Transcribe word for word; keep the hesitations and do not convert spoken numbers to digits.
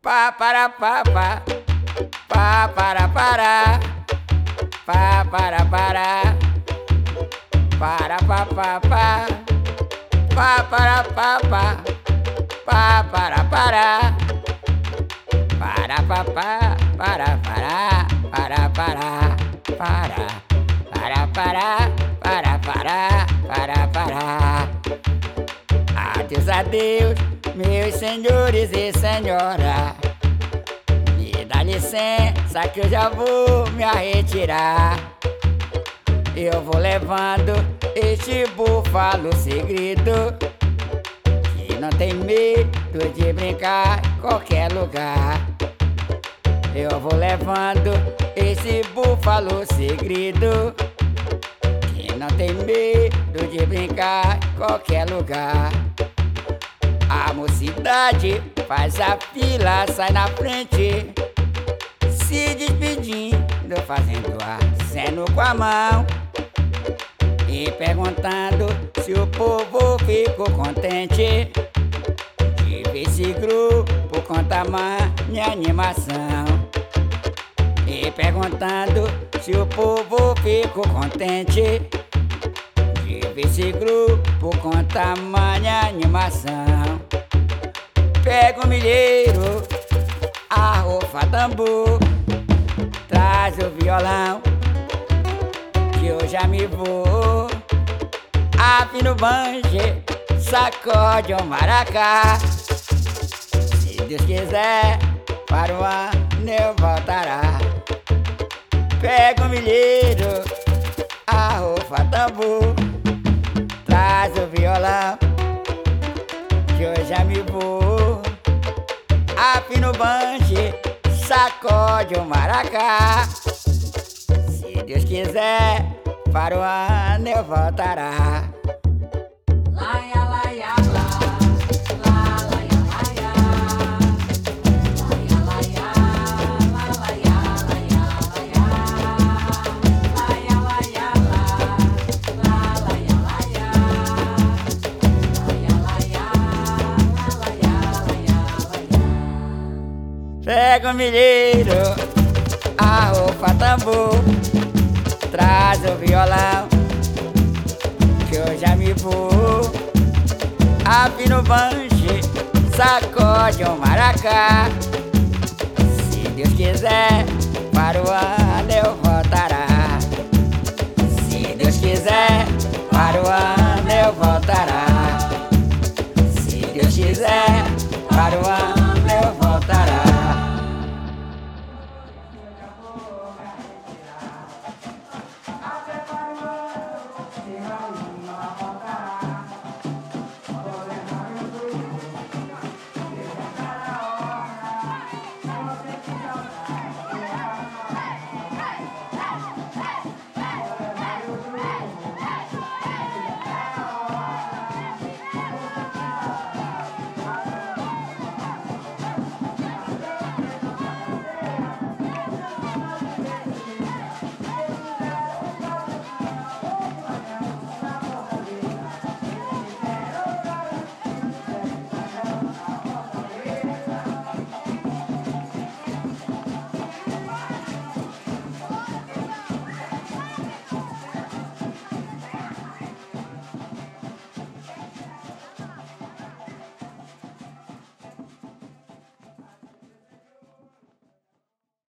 Pa para pa pa pa para para pa para para para pa pa pa pa para pa pa pa para para para pa pa para para para para para para para para para para para adeus, adeus, meus senhores e senhora, me dá licença que eu já vou me retirar. Eu vou levando este búfalo segredo, que não tem medo de brincar em qualquer lugar. Eu vou levando esse búfalo segredo, que não tem medo de brincar em qualquer lugar. A mocidade faz a fila, sai na frente, se despedindo, fazendo aceno com a mão e perguntando se o povo ficou contente de ver esse grupo com tamanha animação. E perguntando se o povo ficou contente de ver esse grupo com tamanha animação. Pega o milheiro, arrofa tambor, traz o violão, que eu já me vou. Afina o banjo, sacode o maracá. Se Deus quiser, para o ano eu voltará. Pega o milheiro, arrofa tambor, traz o violão, que eu já me vou. Afina o banjo, sacode o maracá. Se Deus quiser, para o ano eu voltará. Laia, laia, lá, lá, laia, laia. Laia, laia, lá, laia, laia, laia. Laia, laia, lá, lá, laia, laia. Laia, laia, lá, laia, laia, laia. Pega o milheiro, arrofa tambor, traz o violão, que eu já me vou. Afina o banjo, sacode o maracá. Se Deus quiser, para o ano eu voltará. Se Deus quiser, para o ano eu voltará. Se Deus quiser, para o ano